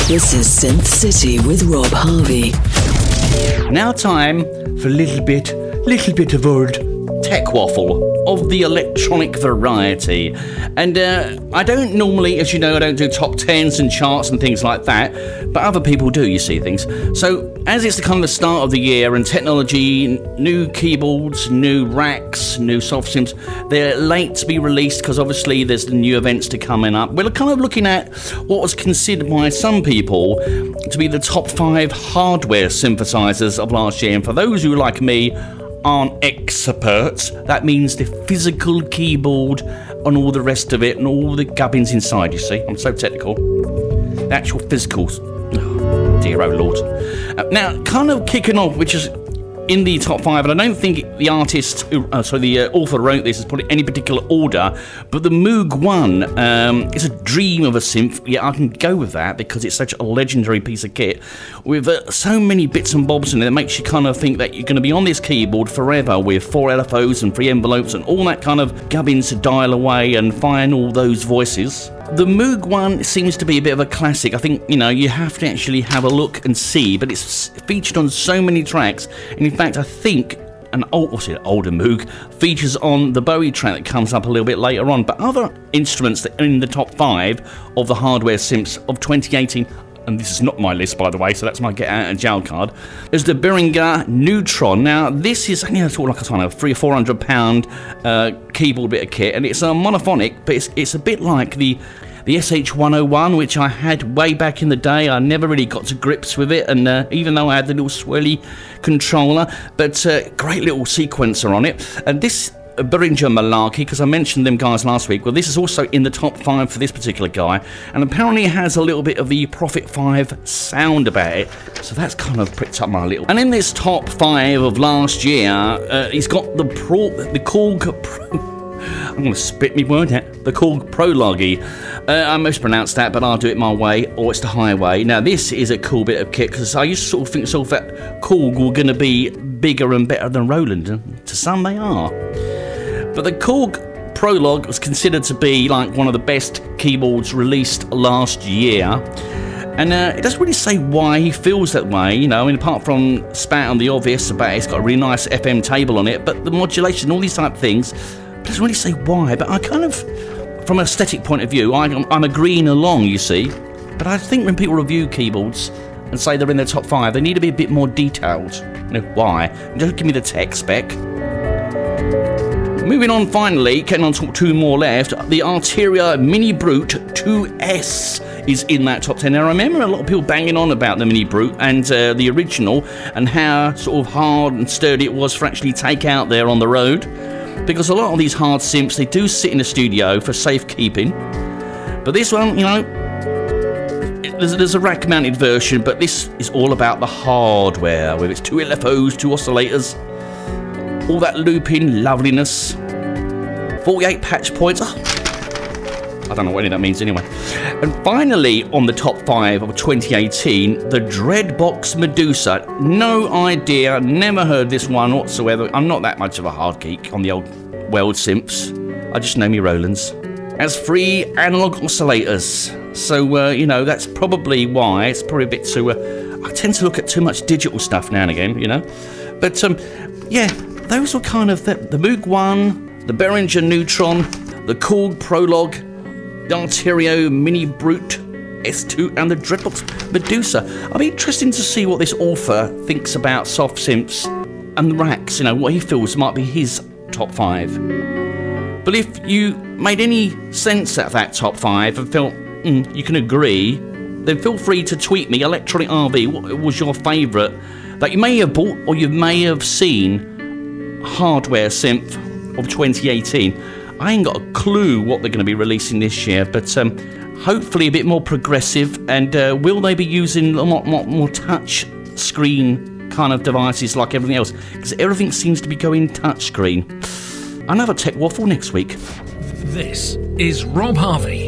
This is Synth City with Rob Harvey. Now time for a little bit of old tech waffle of the electronic variety. And I don't normally, as you know, I don't do top 10s and charts and things like that, but other people do, you see things. So as it's the kind of start of the year and technology, new keyboards, new racks, new soft sims, they're late to be released because obviously there's the new events to coming up. We're kind of looking at what was considered by some people to be the top 5 hardware synthesizers of last year. And for those who, like me, aren't experts, that means the physical keyboard and all the rest of it and all the gubbins inside, you see. I'm so technical. The actual physicals. Oh, dear oh Lord. Now, kind of kicking off, which is in the top 5, and I don't think the artist, the author wrote this is probably any particular order, but the Moog 1 is a dream of a synth. Yeah, I can go with that because it's such a legendary piece of kit with so many bits and bobs in it that makes you kind of think that you're going to be on this keyboard forever with 4 LFOs and 3 envelopes and all that kind of gubbins to dial away and find all those voices. The Moog 1 seems to be a bit of a classic. I think, you know, you have to actually have a look and see, but it's featured on so many tracks. And in fact, I think an older Moog features on the Bowie track that comes up a little bit later on. But other instruments that are in the top 5 of the hardware synths of 2018, and this is not my list, by the way, so that's my get out of jail card, is the Behringer Neutron. Now, this is only sort of like a kind of £300 or £400 keyboard bit of kit, and it's a monophonic, but it's a bit like the SH-101, which I had way back in the day. I never really got to grips with it, and even though I had the little swirly controller, but great little sequencer on it. And this Behringer Malarkey, because I mentioned them guys last week, well, this is also in the top 5 for this particular guy, and apparently it has a little bit of the Prophet 5 sound about it, so that's kind of pricked up my little. And in this top 5 of last year, he's got the Korg I'm going to spit me word out. The Korg Prologue. I mispronounced that, but I'll do it my way, or it's the highway. Now, this is a cool bit of kit, because I used to sort of think myself that Korg were going to be bigger and better than Roland, and to some they are. But the Korg Prologue was considered to be like one of the best keyboards released last year. And it doesn't really say why he feels that way, you know, apart from spat on the obvious about it's got a really nice FM table on it, but the modulation, all these type of things, it doesn't really say why. But I kind of, from an aesthetic point of view, I'm agreeing along, you see. But I think when people review keyboards and say they're in their top 5, they need to be a bit more detailed. You know, why? Don't give me the tech spec. Moving on, finally, getting on to 2 more left, the Arturia Mini Brute 2S is in that top 10. Now, I remember a lot of people banging on about the Mini Brute and the original and how sort of hard and sturdy it was for actually take out there on the road. Because a lot of these hard synths, they do sit in a studio for safekeeping. But this one, you know, there's a rack-mounted version, but this is all about the hardware, with its 2 LFOs, 2 oscillators, all that looping loveliness, 48 patch points. Oh, I don't know what any of that means anyway. And finally, on the top 5 of 2018, the Dreadbox Medusa. No idea, never heard this one whatsoever. I'm not that much of a hard geek on the old world synths. I just know me Rolands. Has 3 analog oscillators. So, you know, that's probably why. It's probably a bit too... I tend to look at too much digital stuff now and again, you know. But, yeah, those were kind of the Moog 1, the Behringer Neutron, the Korg Prologue, the Arturia Mini Brute S2, and the Dreadbox Medusa. I'll be interested to see what this author thinks about soft synths and the racks, you know, what he feels might be his top 5. But if you made any sense out of that top 5 and felt you can agree, then feel free to tweet me, Electronic RV, what was your favourite that you may have bought or you may have seen hardware synth of 2018. I ain't got a clue what they're going to be releasing this year, but hopefully a bit more progressive. And will they be using a lot more touch screen kind of devices like everything else? Because everything seems to be going touch screen. Another tech waffle next week. This is Rob Harvey